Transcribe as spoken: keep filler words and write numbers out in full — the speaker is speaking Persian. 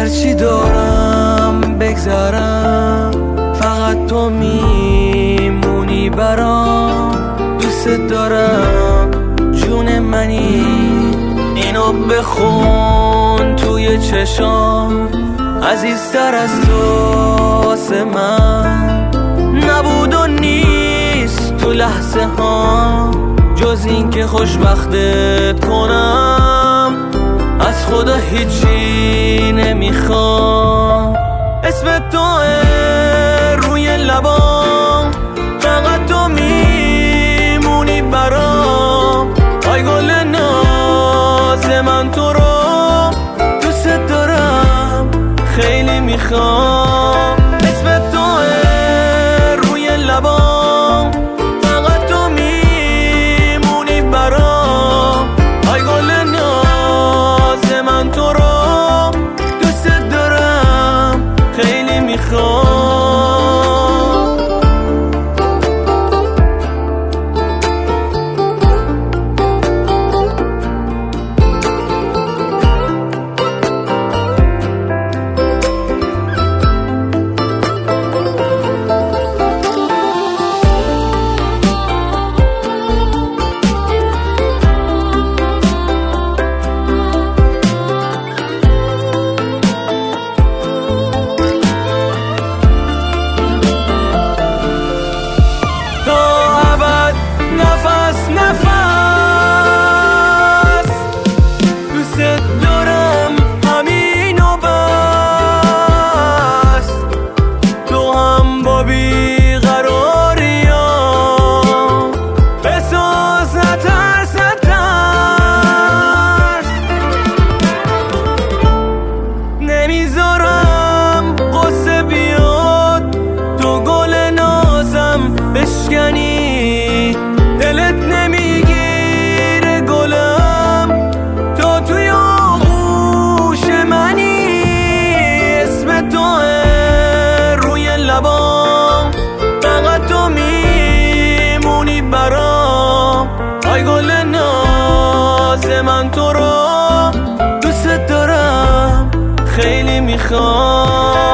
هرچی دارم بگذارم، فقط تو میمونی برام. دوست دارم جون منی، اینو بخون توی چشام. عزیزتر از تو واسه من نبود و نیست تو لحظه ها، جز این که خوشبختت کنم. از خدا هیچی نمیخوام، اسم توه روی لبام، فقط تو میمونی برام. آی گل ناز من تو رو دوست دارم، خیلی میخوام. اسم توه روی لبام، فقط تو میمونی برام. آی گل ناز من تو رو دوست دارم، خیلی میخوام. نفس نفس دوست دارم، همین و بس. تو هم با بیقراریام بساز، نترس نترس. نمیذارم قصه بیاد، تو گل نازم بشکنی. دلت نمیگیره گلم، تو توی آغوش منی. اسم توه روی لبام، فقط تو میمونی برام. آی گل ناز من تو رو دوست دارم، خیلی میخوام.